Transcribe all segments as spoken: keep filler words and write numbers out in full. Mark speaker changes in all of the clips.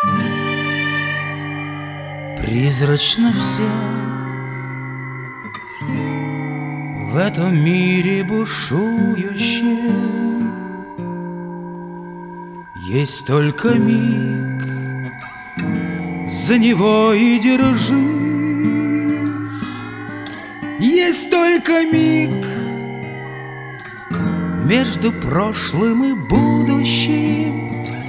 Speaker 1: Призрачно все в этом мире бушующем. Есть только миг, за него и держись. Есть только миг между прошлым и будущим.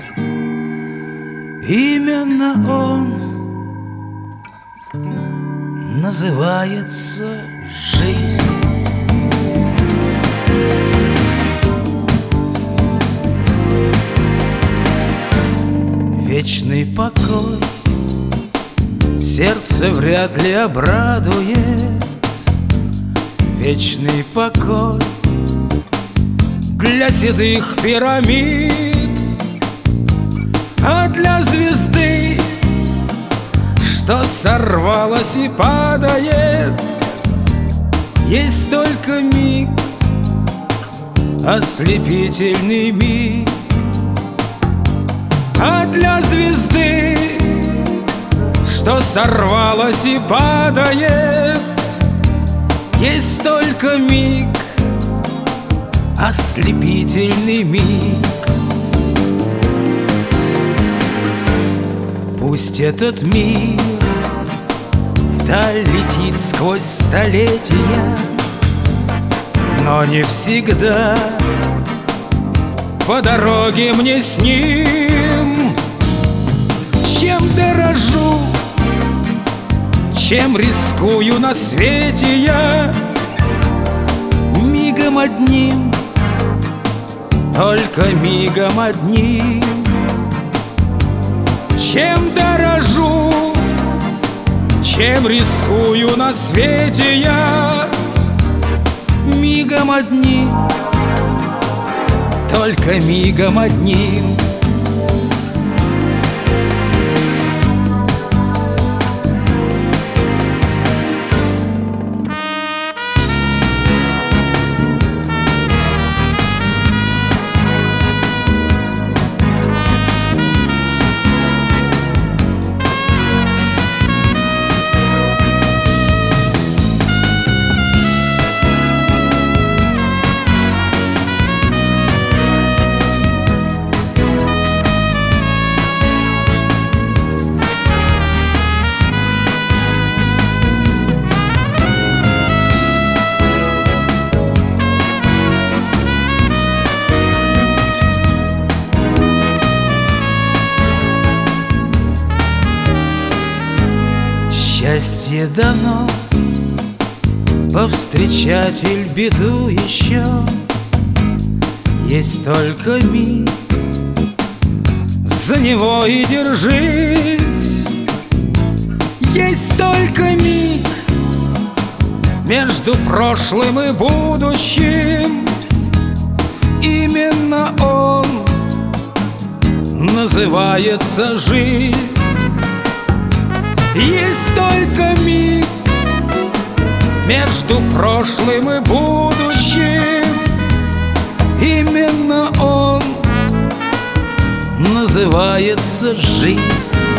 Speaker 1: Именно он называется жизнь. Вечный покой сердце вряд ли обрадует. Вечный покой для седых пирамид, а для звезды, что сорвалась и падает, есть только миг, ослепительный миг. А для звезды, что сорвалась и падает, есть только миг, ослепительный миг. Пусть этот мир вдаль летит сквозь столетия, но не всегда по дороге мне с ним. Чем дорожу, чем рискую на свете я, мигом одним, только мигом одним. Чем дорожу, чем рискую на свете я, мигом одним, только мигом одним. Счастье дано повстречать иль беду еще. Есть только миг, за него и держись. Есть только миг между прошлым и будущим. Именно он называется жизнь. Есть только миг между прошлым и будущим. Именно он называется жизнь.